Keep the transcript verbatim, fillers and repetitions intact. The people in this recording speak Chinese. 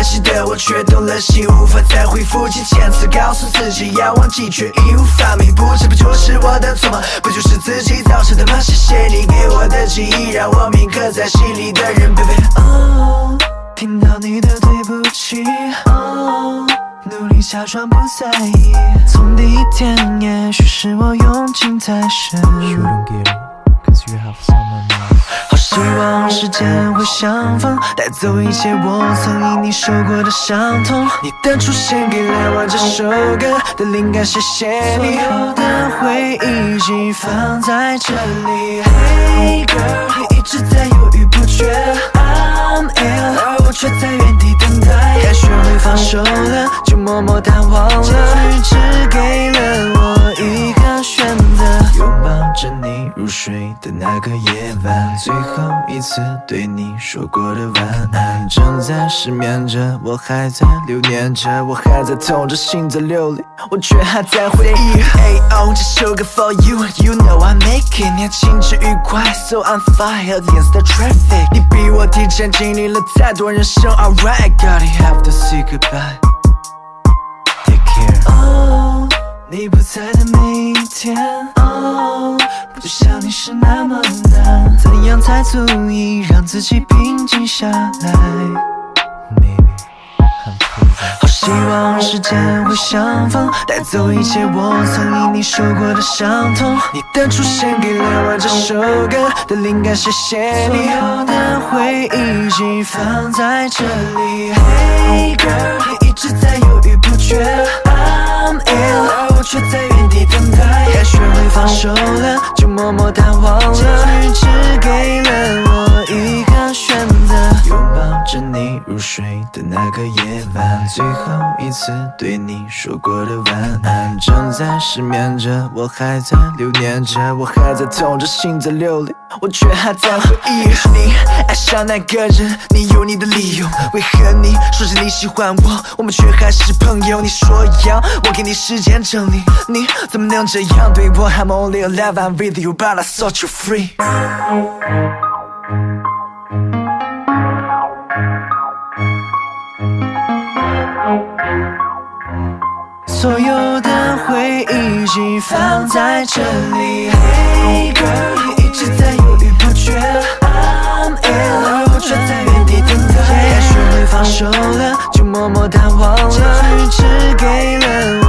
关系的我却动了心，无法再回复几千次告诉自己要忘记，却义无反顾。不这不就是我的错吗？不就是自己造成的吗？谢谢你给我的记忆，让我铭刻在心里的人 baby。 哦，听到你的对不起，哦，努力假装不在意。从第一天，也许是我用情太深。 You don't get it, cause you have someone else。 好希望时间会相逢，带走一切我曾因你受过的伤痛。你的出现给了我这首歌的灵感，谢谢你。所有的回忆寄放在这里。Hey girl， 你一直在犹豫不决 I'm ill， 而我却在原地等待。该学会放手了，就默默淡忘了。结局只给了我一个选择，拥抱着你入睡的那个夜晚，最后一次对你说过的晚安。正在失眠着，我还在留念着，我还在痛着，心在流泪，我却还在回忆。Hey oh， 这首歌 for you，You know I make it。你情之愉快 ，So I'm fire against the traffic。你比我提前经历了太多人生 ，Alright，gotta have to say goodbye。Take care。Oh， 你不在的每一天，哦，不想你是那么难，怎样才足以让自己平静下来 Maybe I'm crazy。 好希望时间会相逢，带走一切我曾因你受过的伤痛。你的出现给了我这首歌的灵感，谢谢你。所有的回忆寄放在这里。Hey girl， 你一直在犹豫不决 I'm ill， 而我却在原地等待。该学会放手了，就默默淡忘了。结局只给了我一个选择，拥抱着你入睡的那个夜晚，最后一次对你说过的晚安。正在失眠着，我还在留念着，我还在痛着，心在流泪，我却还在回忆。你爱上那个人，你有你的理由，为何你说着你喜欢我，我们却还是朋友？你说要我给你时间整理，你怎么能这样对我？ I'm only alive, I'm with you, but I set you free。 所有的回忆寄放在这里。Hey girl， 你一直在犹豫不决 I'm ill， 而我却在原地等待。该学会放手了，就默默淡忘了。结局只给了